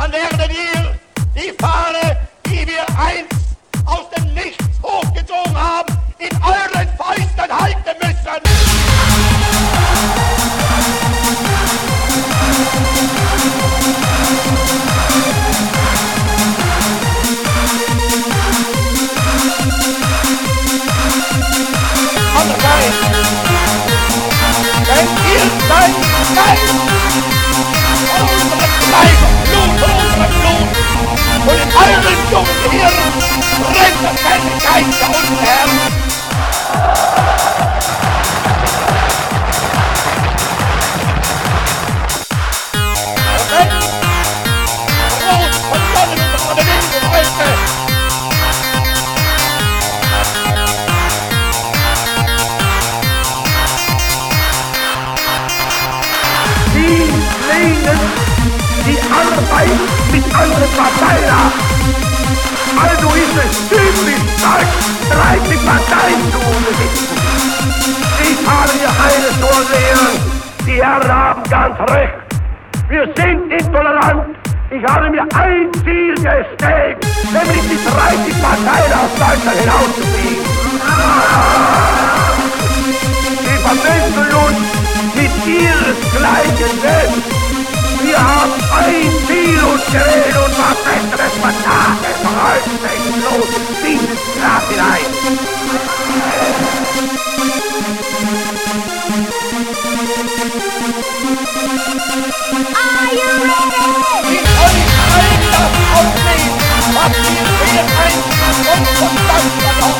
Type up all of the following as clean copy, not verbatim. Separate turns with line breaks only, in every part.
Dann werdet ihr die Fahne, die wir einst aus dem Nichts hochgezogen haben, in euren Fäusten halten müssen. Andererseits, denn ihr seid Geist von unserem Fleisch und Blut, von unserem Blut. Und in euren jungen Gehirn brennt das keine Geist der unten her. Und wenn Rot von Sonnen und von der Winde heute
Sie lehnen die Arbeit mit anderen Parteien ab. Also ist es typisch deutsch, 30 Parteien zu besitzen. Ich habe hier eines nur lehren, die Herren haben ganz recht. Wir sind intolerant. Ich habe mir ein Ziel gestellt, nämlich die 30 Parteien aus Deutschland hinauszubringen. Sie verwechseln uns mit ihresgleichen selbst. Wir haben ein Ziel uns gewählt und was Besseres vertan. Es rollt sich los, dieses Grab hinein.
Are you ready?
die euch allen das aufnehmen, was wir hier einst und von Deutschland aus.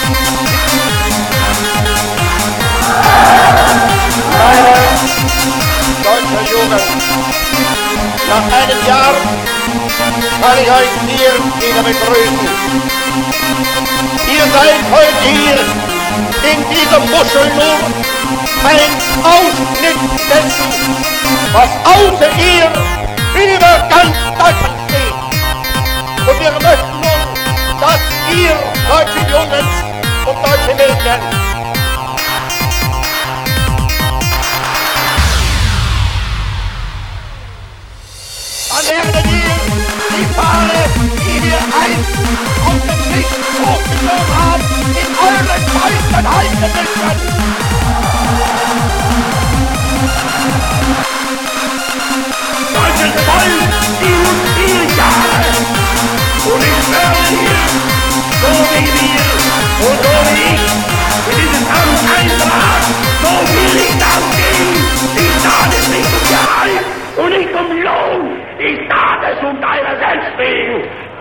Meine deutsche Jugend, nach einem Jahr kann ich euch hier wieder begrüßen. Ihr seid heute hier in dieser Muschel nur ein Ausschnitt dessen, was außer ihr über ganz Deutschland steht. Und wir möchten nun, dass ihr, deutsche Jungs und deutsche Mädchen, dann werdet ihr die Fahne, die wir einst aus dem Nichts hochgezogen haben, in euren Fäusten halten müssen.
Deutsches Volk, 4 Jahre. Und ich werde hier, so wie wir und so wie ich, in dieses Amt eintrat, so will ich das gehen. Ich tat es nicht um Gehalt und nicht um Lohn. Ich tat es um deiner selbst wegen.